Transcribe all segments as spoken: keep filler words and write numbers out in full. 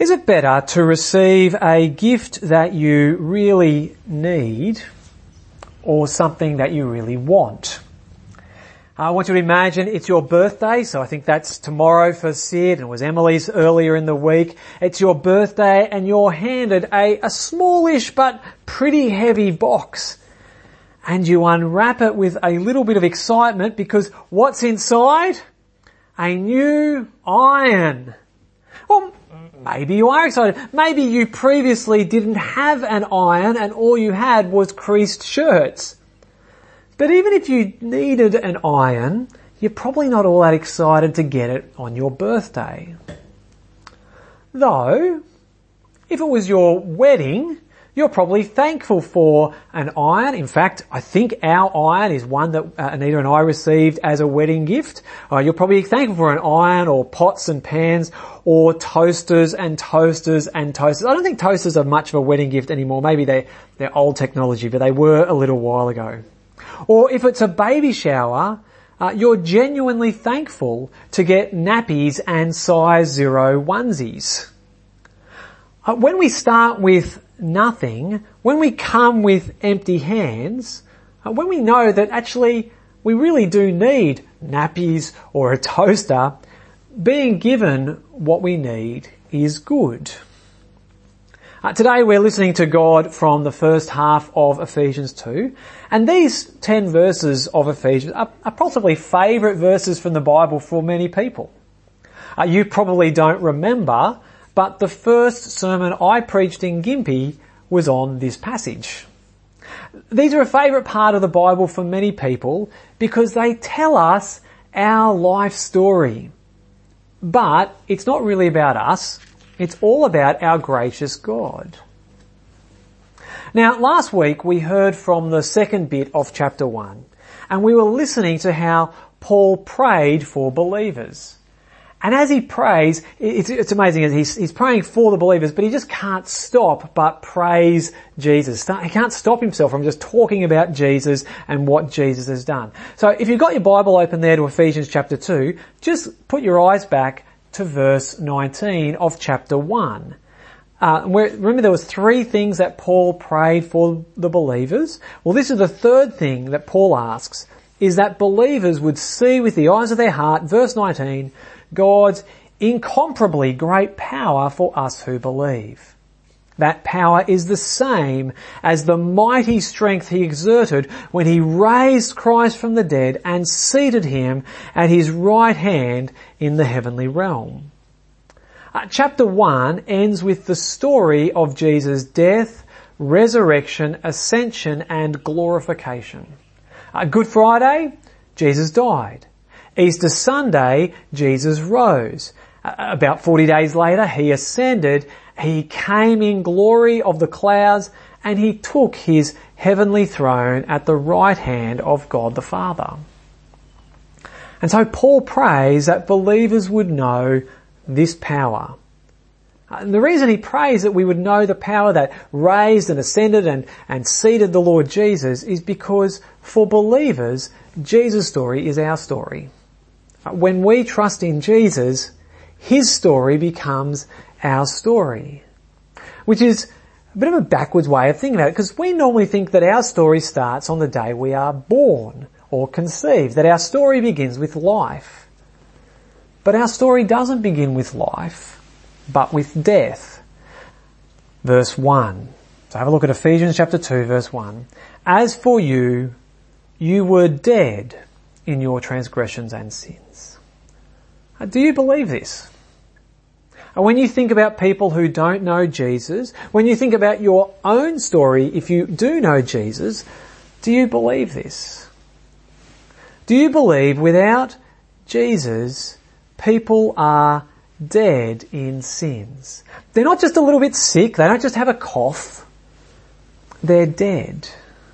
Is it better to receive a gift that you really need or something that you really want? I want you to imagine it's your birthday, so I think that's tomorrow for Sid, and it was Emily's earlier in the week. It's your birthday and you're handed a, a smallish but pretty heavy box. And you unwrap it with a little bit of excitement because what's inside? A new iron. Well, maybe you are excited. Maybe you previously didn't have an iron and all you had was creased shirts. But even if you needed an iron, you're probably not all that excited to get it on your birthday. Though, if it was your wedding, you're probably thankful for an iron. In fact, I think our iron is one that uh, Anita and I received as a wedding gift. Uh, you're probably thankful for an iron or pots and pans or toasters and toasters and toasters. I don't think toasters are much of a wedding gift anymore. Maybe they're, they're old technology, but they were a little while ago. Or if it's a baby shower, uh, you're genuinely thankful to get nappies and size zero onesies. Uh, when we start with nothing, when we come with empty hands, uh, when we know that actually we really do need nappies or a toaster, being given what we need is good. Uh, today we're listening to God from the first half of Ephesians two, and these ten verses of Ephesians are, are possibly favourite verses from the Bible for many people. Uh, you probably don't remember, but the first sermon I preached in Gympie was on this passage. These are a favourite part of the Bible for many people because they tell us our life story. But it's not really about us. It's all about our gracious God. Now, last week we heard from the second bit of chapter one, and we were listening to how Paul prayed for believers. And as he prays, it's, it's amazing. He's, he's praying for the believers, but he just can't stop but praise Jesus. He can't stop himself from just talking about Jesus and what Jesus has done. So if you've got your Bible open there to Ephesians chapter two, just put your eyes back to verse nineteen of chapter one. Uh, where, remember there was three things that Paul prayed for the believers. Well, this is the third thing that Paul asks, is that believers would see with the eyes of their heart, verse nineteen, God's incomparably great power for us who believe. That power is the same as the mighty strength he exerted when he raised Christ from the dead and seated him at his right hand in the heavenly realm. Uh, chapter one ends with the story of Jesus' death, resurrection, ascension and glorification. Uh, Good Friday, Jesus died. Easter Sunday, Jesus rose. Uh, about forty days later, he ascended. He came in glory of the clouds and he took his heavenly throne at the right hand of God the Father. And so Paul prays that believers would know this power. And the reason he prays that we would know the power that raised and ascended and, and seated the Lord Jesus is because for believers, Jesus' story is our story. When we trust in Jesus, his story becomes our story. Which is a bit of a backwards way of thinking about it, because we normally think that our story starts on the day we are born or conceived, that our story begins with life. But our story doesn't begin with life, but with death. Verse one. So have a look at Ephesians chapter two, verse one. As for you, you were dead in your transgressions and sins. Do you believe this? When you think about people who don't know Jesus, when you think about your own story, if you do know Jesus, do you believe this? Do you believe without Jesus, people are dead in sins? They're not just a little bit sick, they don't just have a cough, they're dead.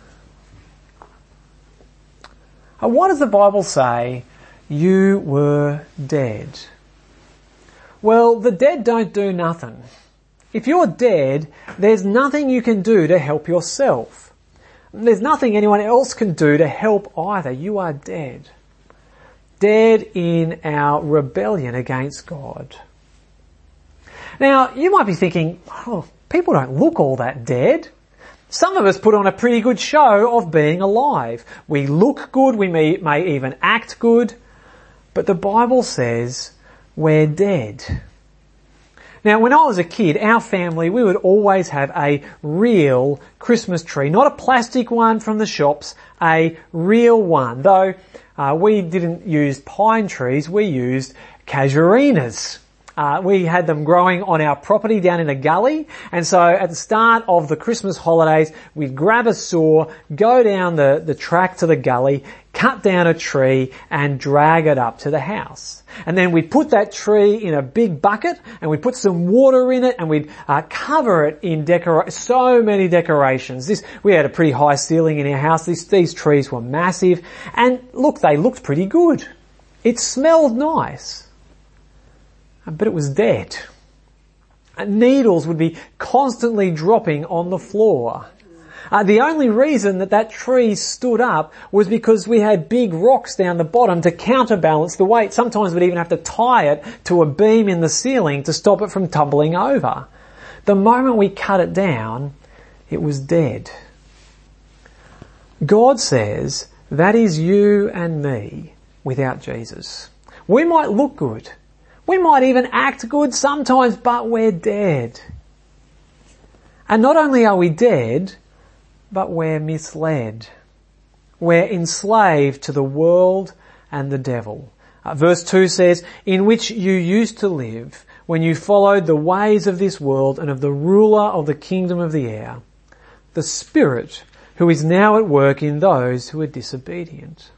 What does the Bible say? You were dead. Well, the dead don't do nothing. If you're dead, there's nothing you can do to help yourself. There's nothing anyone else can do to help either. You are dead. Dead in our rebellion against God. Now, you might be thinking, oh, people don't look all that dead. Some of us put on a pretty good show of being alive. We look good, we may, may even act good, but the Bible says we're dead. Now, when I was a kid, our family, we would always have a real Christmas tree, not a plastic one from the shops, a real one. Though uh, we didn't use pine trees, we used casuarinas. Uh, we had them growing on our property down in a gully, and so at the start of the Christmas holidays, we'd grab a saw, go down the, the track to the gully, cut down a tree, and drag it up to the house. And then we'd put that tree in a big bucket, and we'd put some water in it, and we'd uh, cover it in decora- so many decorations. This, we had a pretty high ceiling in our house. These, these trees were massive, and look, they looked pretty good. It smelled nice. But it was dead. Needles would be constantly dropping on the floor. Uh, the only reason that that tree stood up was because we had big rocks down the bottom to counterbalance the weight. Sometimes we'd even have to tie it to a beam in the ceiling to stop it from tumbling over. The moment we cut it down, it was dead. God says that is you and me without Jesus. We might look good. We might even act good sometimes, but we're dead. And not only are we dead, but we're misled. We're enslaved to the world and the devil. Uh, verse two says, in which you used to live when you followed the ways of this world and of the ruler of the kingdom of the air, the Spirit who is now at work in those who are disobedient.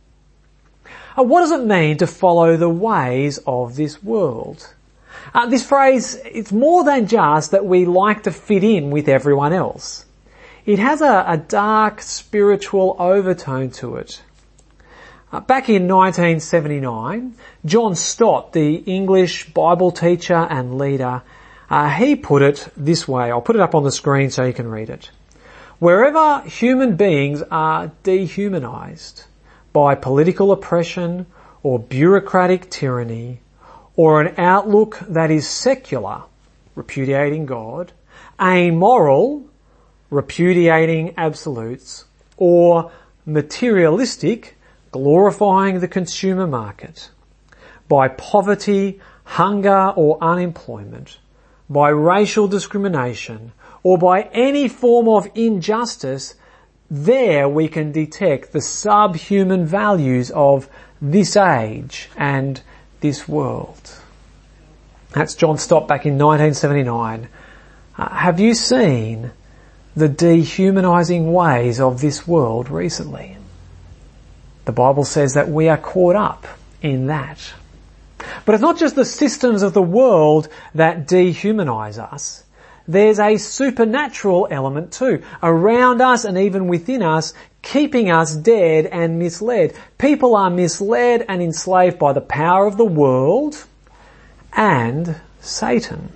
Uh, what does it mean to follow the ways of this world? Uh, this phrase, it's more than just that we like to fit in with everyone else. It has a, a dark spiritual overtone to it. Uh, back in nineteen seventy-nine, John Stott, the English Bible teacher and leader, uh, he put it this way. I'll put it up on the screen so you can read it. Wherever human beings are dehumanized by political oppression or bureaucratic tyranny or an outlook that is secular, repudiating God, amoral, repudiating absolutes, or materialistic, glorifying the consumer market, by poverty, hunger or unemployment, by racial discrimination, or by any form of injustice, there we can detect the subhuman values of this age and this world. That's John Stott back in nineteen seventy-nine. Uh, have you seen the dehumanizing ways of this world recently? The Bible says that we are caught up in that. But it's not just the systems of the world that dehumanize us. There's a supernatural element too, around us and even within us, keeping us dead and misled. People are misled and enslaved by the power of the world and Satan.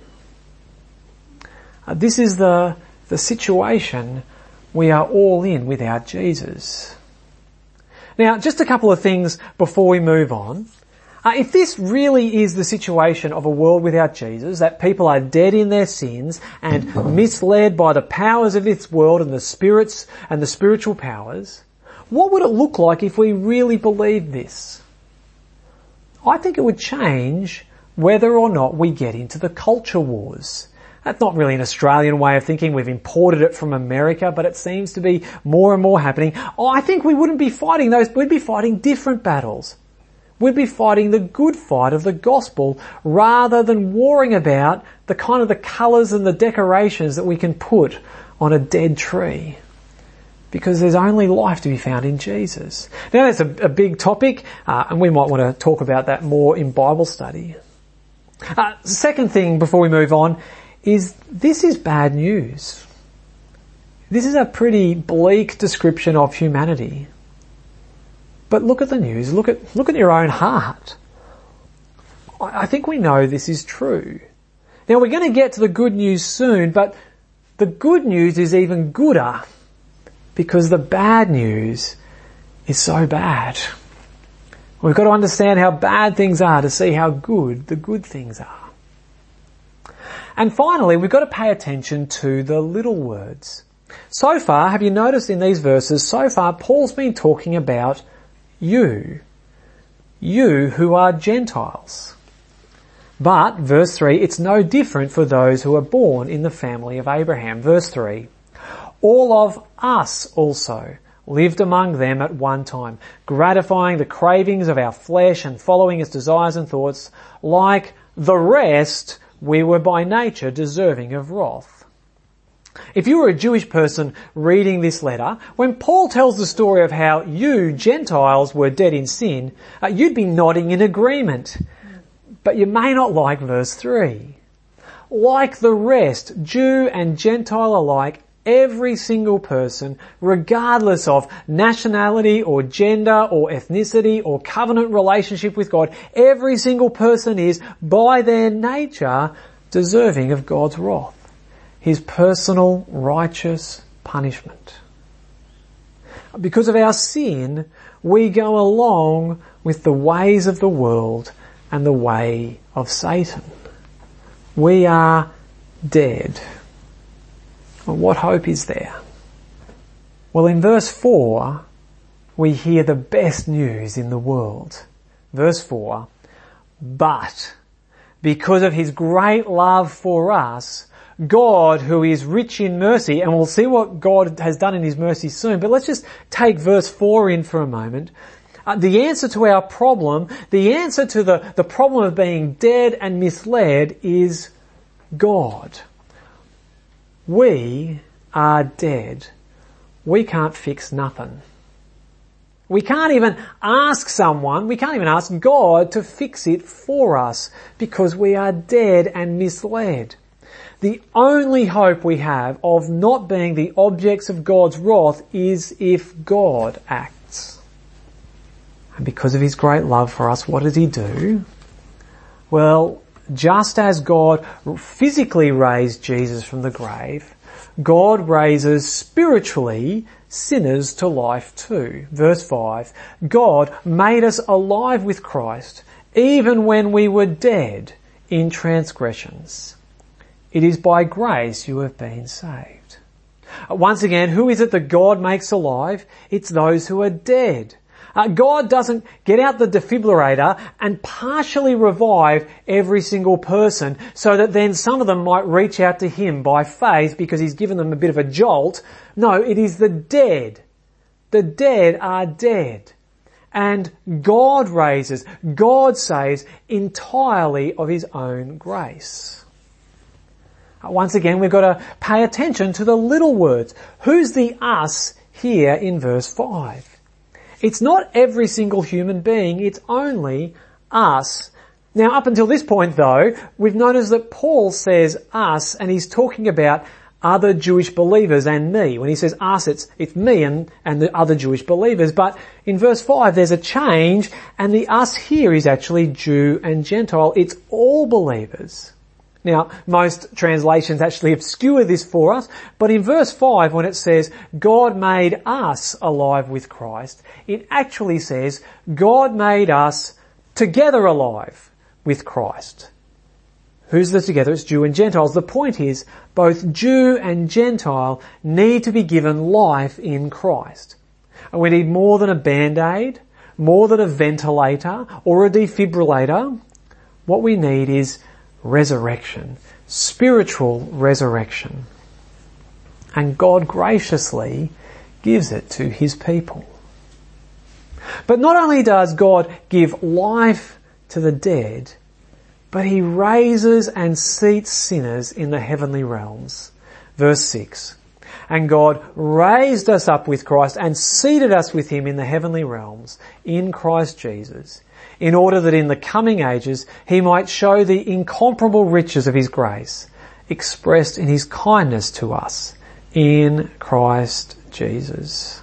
Uh, this is the, the situation we are all in without Jesus. Now, just a couple of things before we move on. Uh, if this really is the situation of a world without Jesus, that people are dead in their sins and misled by the powers of this world and the spirits and the spiritual powers, what would it look like if we really believed this? I think it would change whether or not we get into the culture wars. That's not really an Australian way of thinking. We've imported it from America, but it seems to be more and more happening. Oh, I think we wouldn't be fighting those. We'd be fighting different battles. We'd be fighting the good fight of the gospel rather than warring about the kind of the colours and the decorations that we can put on a dead tree. Because there's only life to be found in Jesus. Now that's a, a big topic, uh, and we might want to talk about that more in Bible study. Uh, second thing before we move on is this is bad news. This is a pretty bleak description of humanity. But look at the news, look at, look at your own heart. I think we know this is true. Now we're going to get to the good news soon, but the good news is even gooder because the bad news is so bad. We've got to understand how bad things are to see how good the good things are. And finally, we've got to pay attention to the little words. So far, have you noticed in these verses, so far Paul's been talking about you. You who are Gentiles. But, verse three, it's no different for those who are born in the family of Abraham. Verse three, all of us also lived among them at one time, gratifying the cravings of our flesh and following its desires and thoughts. Like the rest, we were by nature deserving of wrath. If you were a Jewish person reading this letter, when Paul tells the story of how you, Gentiles, were dead in sin, uh, you'd be nodding in agreement. But you may not like verse three. Like the rest, Jew and Gentile alike, every single person, regardless of nationality or gender or ethnicity or covenant relationship with God, every single person is, by their nature, deserving of God's wrath, His personal righteous punishment. Because of our sin, we go along with the ways of the world and the way of Satan. We are dead. Well, what hope is there? Well, in verse four, we hear the best news in the world. Verse four, but because of His great love for us, God, who is rich in mercy, and we'll see what God has done in His mercy soon, but let's just take verse four in for a moment. Uh, the answer to our problem, the answer to the, the problem of being dead and misled is God. We are dead. We can't fix nothing. We can't even ask someone, we can't even ask God to fix it for us because we are dead and misled. The only hope we have of not being the objects of God's wrath is if God acts. And because of His great love for us, what does He do? Well, just as God physically raised Jesus from the grave, God raises spiritually sinners to life too. Verse five, God made us alive with Christ even when we were dead in transgressions. It is by grace you have been saved. Once again, who is it that God makes alive? It's those who are dead. Uh, God doesn't get out the defibrillator and partially revive every single person so that then some of them might reach out to Him by faith because He's given them a bit of a jolt. No, it is the dead. The dead are dead. And God raises, God saves entirely of His own grace. Uh, once again, we've got to pay attention to the little words. Who's the us here in verse five? It's not every single human being, it's only us. Now up until this point though, we've noticed that Paul says us and he's talking about other Jewish believers and me. When he says us, it's, it's me and, and the other Jewish believers. But in verse five there's a change and the us here is actually Jew and Gentile. It's all believers. Now, most translations actually obscure this for us, but in verse five when it says, God made us alive with Christ, it actually says, God made us together alive with Christ. Who's the together? It's Jew and Gentiles. The point is, both Jew and Gentile need to be given life in Christ. And we need more than a band-aid, more than a ventilator, or a defibrillator. What we need is resurrection, spiritual resurrection. And God graciously gives it to His people. But not only does God give life to the dead, but He raises and seats sinners in the heavenly realms. Verse six, and God raised us up with Christ and seated us with Him in the heavenly realms in Christ Jesus, in order that in the coming ages He might show the incomparable riches of His grace, expressed in His kindness to us in Christ Jesus.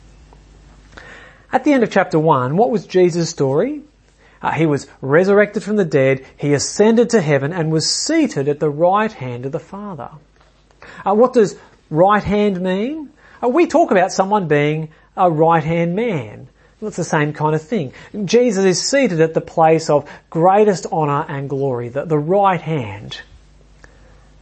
At the end of chapter one, what was Jesus' story? Uh, he was resurrected from the dead, He ascended to heaven and was seated at the right hand of the Father. Uh, what does right hand mean? Uh, we talk about someone being a right hand man. It's the same kind of thing. Jesus is seated at the place of greatest honour and glory, the, the right hand.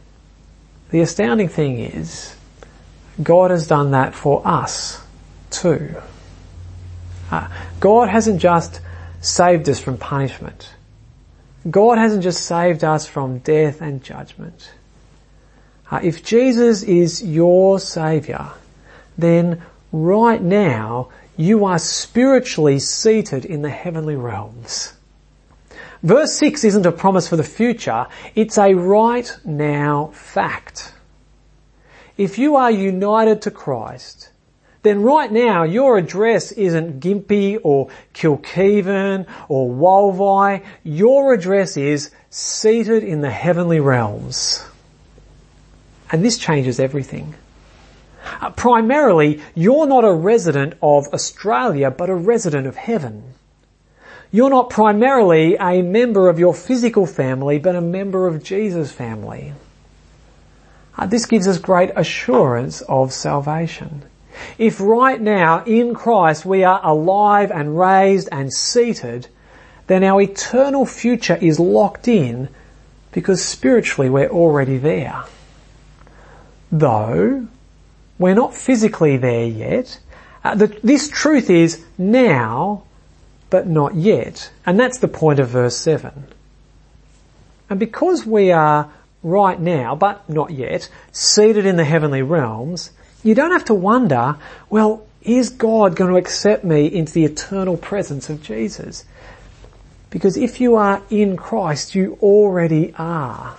the astounding thing is, God has done that for us too. Uh, God hasn't just saved us from punishment. God hasn't just saved us from death and judgment. Uh, if Jesus is your Saviour, then right now you are spiritually seated in the heavenly realms. Verse six isn't a promise for the future, it's a right now fact. If you are united to Christ, then right now your address isn't Gympie or Kilkeven or Wolvi. Your address is seated in the heavenly realms. And this changes everything. Uh, primarily, you're not a resident of Australia, but a resident of heaven. You're not primarily a member of your physical family, but a member of Jesus' family. Uh, this gives us great assurance of salvation. If right now in Christ we are alive and raised and seated, then our eternal future is locked in because spiritually we're already there. Though we're not physically there yet, uh, the, this truth is now, but not yet. And that's the point of verse seven. And because we are right now, but not yet, seated in the heavenly realms, you don't have to wonder, well, is God going to accept me into the eternal presence of Jesus? Because if you are in Christ, you already are.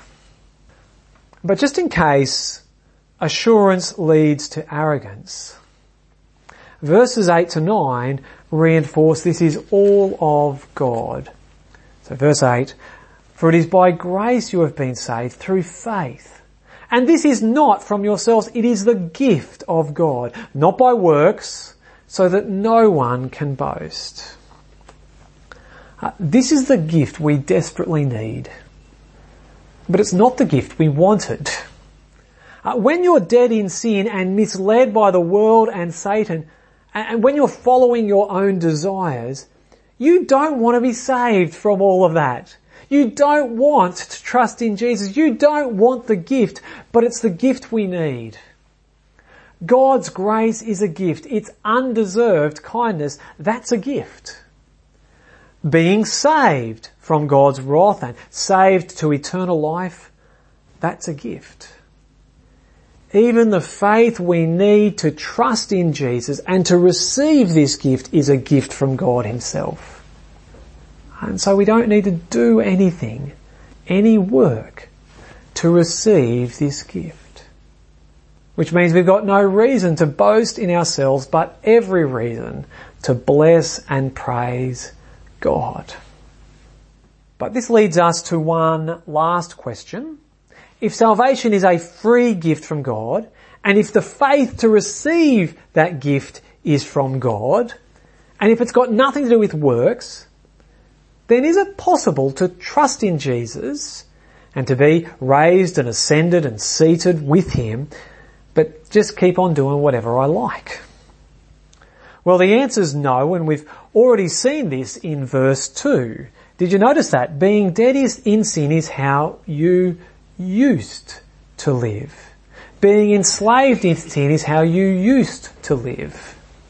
But just in case assurance leads to arrogance, verses eight to nine reinforce this is all of God. So verse eight, for it is by grace you have been saved through faith. And this is not from yourselves, it is the gift of God, not by works, so that no one can boast. Uh, this is the gift we desperately need. But it's not the gift we wanted. Uh, when you're dead in sin and misled by the world and Satan, and, and when you're following your own desires, you don't want to be saved from all of that. You don't want to trust in Jesus. You don't want the gift, but it's the gift we need. God's grace is a gift. It's undeserved kindness. That's a gift. Being saved from God's wrath and saved to eternal life, that's a gift. Even the faith we need to trust in Jesus and to receive this gift is a gift from God Himself. And so we don't need to do anything, any work, to receive this gift. Which means we've got no reason to boast in ourselves, but every reason to bless and praise God. But this leads us to one last question. If salvation is a free gift from God, and if the faith to receive that gift is from God, and if it's got nothing to do with works, then is it possible to trust in Jesus and to be raised and ascended and seated with Him, but just keep on doing whatever I like? Well, the answer is no, and we've already seen this in verse two. Did you notice that? Being dead is in sin is how you used to live. Being enslaved in sin is how you used to live.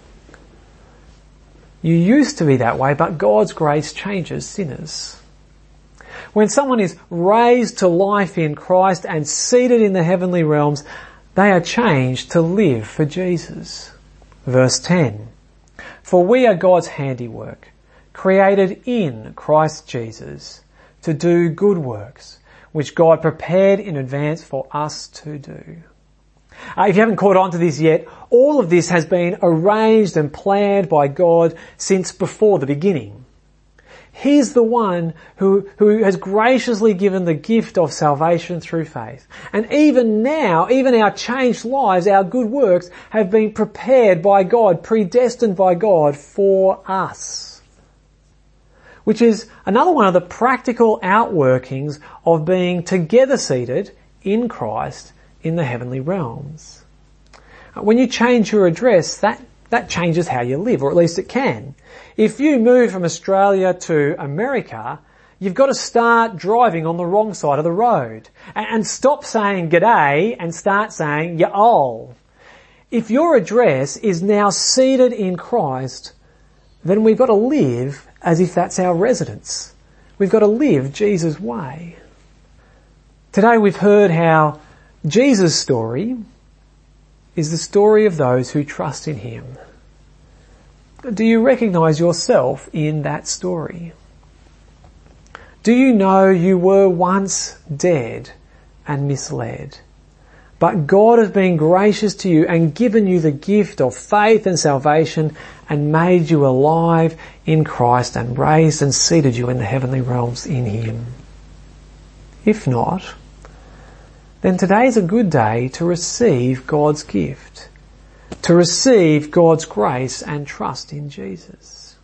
You used to be that way, but God's grace changes sinners. When someone is raised to life in Christ and seated in the heavenly realms, they are changed to live for Jesus. Verse ten, for we are God's handiwork, created in Christ Jesus to do good works, which God prepared in advance for us to do. Uh, if you haven't caught on to this yet, all of this has been arranged and planned by God since before the beginning. He's the one who, who has graciously given the gift of salvation through faith. And even now, even our changed lives, our good works, have been prepared by God, predestined by God for us. Which is another one of the practical outworkings of being together seated in Christ in the heavenly realms. When you change your address, that, that changes how you live, or at least it can. If you move from Australia to America, you've got to start driving on the wrong side of the road and stop saying g'day and start saying ya'ol. If your address is now seated in Christ, then we've got to live as if that's our residence. We've got to live Jesus' way. Today we've heard how Jesus' story is the story of those who trust in him. Do you recognise yourself in that story? Do you know you were once dead and misled, but God has been gracious to you and given you the gift of faith and salvation and made you alive in Christ and raised and seated you in the heavenly realms in him? If not, then today's a good day to receive God's gift, to receive God's grace and trust in Jesus.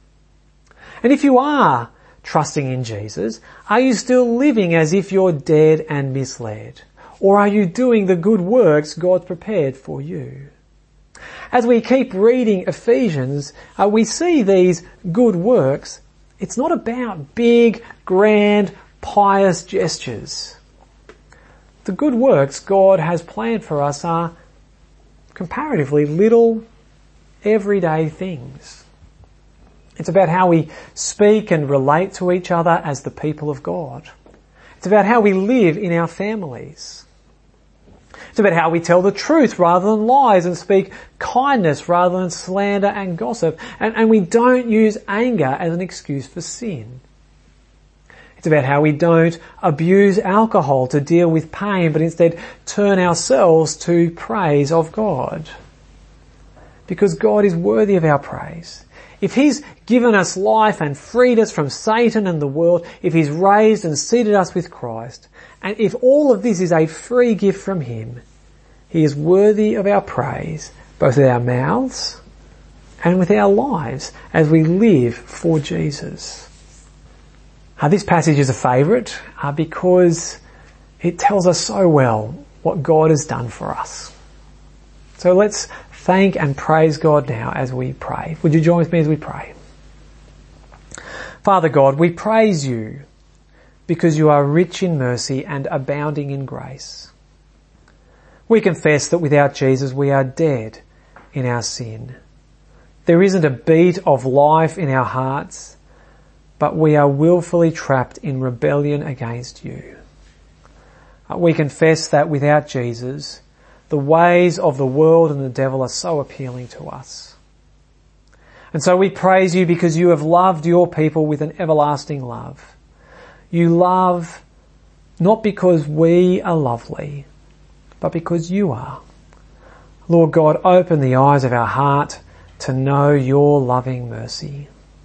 And if you are trusting in Jesus, are you still living as if you're dead and misled? Or are you doing the good works God prepared for you? As we keep reading Ephesians, uh, we see these good works. It's not about big, grand, pious gestures. The good works God has planned for us are comparatively little, everyday things. It's about how we speak and relate to each other as the people of God. It's about how we live in our families. It's about how we tell the truth rather than lies and speak kindness rather than slander and gossip. And, and we don't use anger as an excuse for sin. It's about how we don't abuse alcohol to deal with pain, but instead turn ourselves to praise of God. Because God is worthy of our praise. If he's given us life and freed us from Satan and the world, if he's raised and seated us with Christ, and if all of this is a free gift from him, he is worthy of our praise, both with our mouths and with our lives as we live for Jesus. Uh, this passage is a favourite uh, because it tells us so well what God has done for us. So let's thank and praise God now as we pray. Would you join with me as we pray? Father God, we praise you because you are rich in mercy and abounding in grace. We confess that without Jesus we are dead in our sin. There isn't a beat of life in our hearts, but we are willfully trapped in rebellion against you. We confess that without Jesus, the ways of the world and the devil are so appealing to us. And so we praise you because you have loved your people with an everlasting love. You love not because we are lovely, but because you are. Lord God, open the eyes of our heart to know your loving mercy.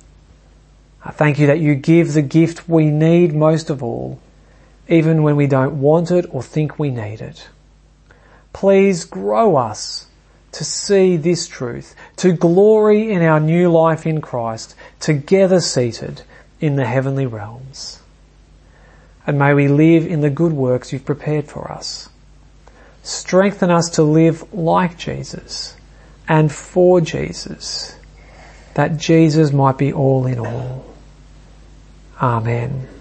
I thank you that you give the gift we need most of all, even when we don't want it or think we need it. Please grow us to see this truth, to glory in our new life in Christ, together seated in the heavenly realms. And may we live in the good works you've prepared for us. Strengthen us to live like Jesus and for Jesus, that Jesus might be all in all. Amen.